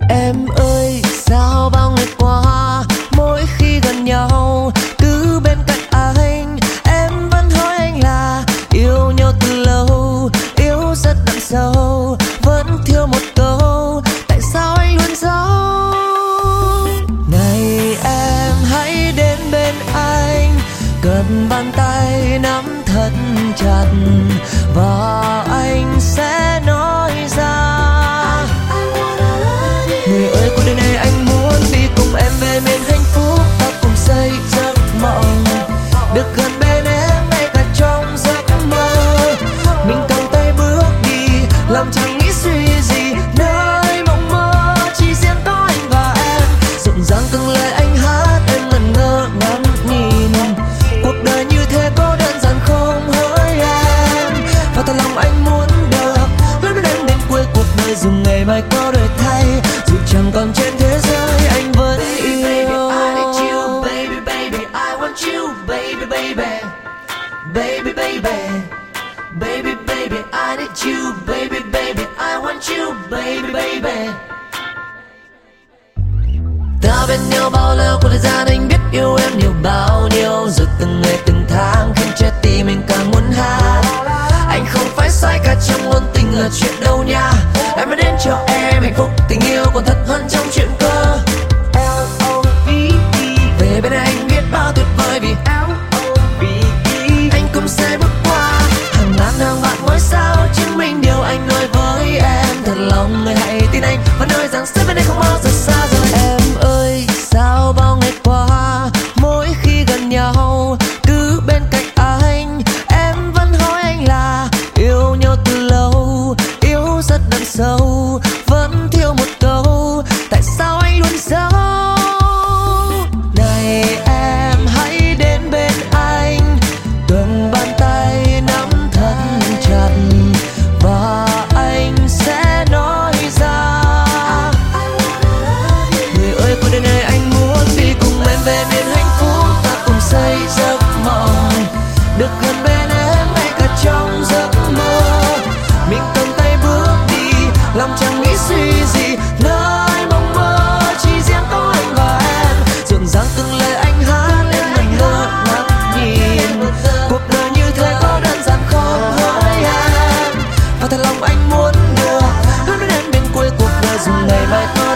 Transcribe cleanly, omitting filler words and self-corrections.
Em ơi sao bao ngày qua mỗi khi gần nhau cứ bên cạnh anh em vẫn hỏi anh là yêu nhau từ lâu, yêu rất đậm sâu, vẫn thiếu một câu tại sao anh luôn giấu. Này em hãy đến bên anh, cầm bàn tay nắm thật chặt và anh sẽ nói ra người ơi cuộc đời này anh muốn đi cùng em về miền hạnh phúc, ta cùng xây giấc mộng được gần bên em ngay cả trong giấc mơ. Mình cầm tay bước đi lòng chẳng nghĩ suy gì, nơi mộng mơ chỉ riêng có anh và em. Rộn ràng từng lời anh hát em ngẩn ngơ ngắm nhìn, cuộc đời như thế có đơn giản không hỡi em. Và thật lòng anh muốn được lớn đến em đến cuối cuộc đời, dù ngày mai có đổi thay, dù chẳng còn trên thế giới anh vẫn yêu. Baby, baby, I want you, baby, baby, baby, baby, baby, baby, I need you, baby, baby, I want you, baby, baby. Ta bên nhau bao lâu của thời gian anh biết yêu em nhiều bao nhiêu, rồi từng ngày từng tháng khiến trái tim mình càng muốn hát. Anh không phải sai cả trong ngôn tình là chuyện đâu nha, em mới đến cho em hạnh phúc tình yêu còn thật hơn trong chuyện cơ. L-O-V-E về bên anh biết bao tuyệt vời vì L-O-V-E anh cũng sẽ bước qua hàng ngàn hàng vạn ngôi sao chứng minh điều anh nói với em. Thật lòng người hãy tin anh và nói rằng sẽ bên đây không bao giờ xa rời. Em ơi sao bao ngày qua mỗi khi gần nhau cứ bên cạnh anh em vẫn hỏi anh là yêu nhau từ lâu, yêu rất đậm sâu, vẫn thiếu một câu tại sao anh luôn giấu. Này em hãy đến bên anh, cầm bàn tay nắm thật chặt và anh sẽ nói ra người ơi cuộc đời này anh muốn đi cùng em về miền hạnh phúc, ta cùng xây giấc mộng được gần bên em ngay cả trong giấc mơ. Mình cầm tay bước đi lòng chẳng nghĩ suy gì, nơi mộng mơ chỉ riêng có anh và em. Rộn ràng từng lời anh hát em ngẩn ngơ ngắm nhìn, cuộc đời như thế có đơn giản không hỡi em. Và thật lòng anh muốn được hướng đến em đến cuối cuộc đời, dù ngày mai có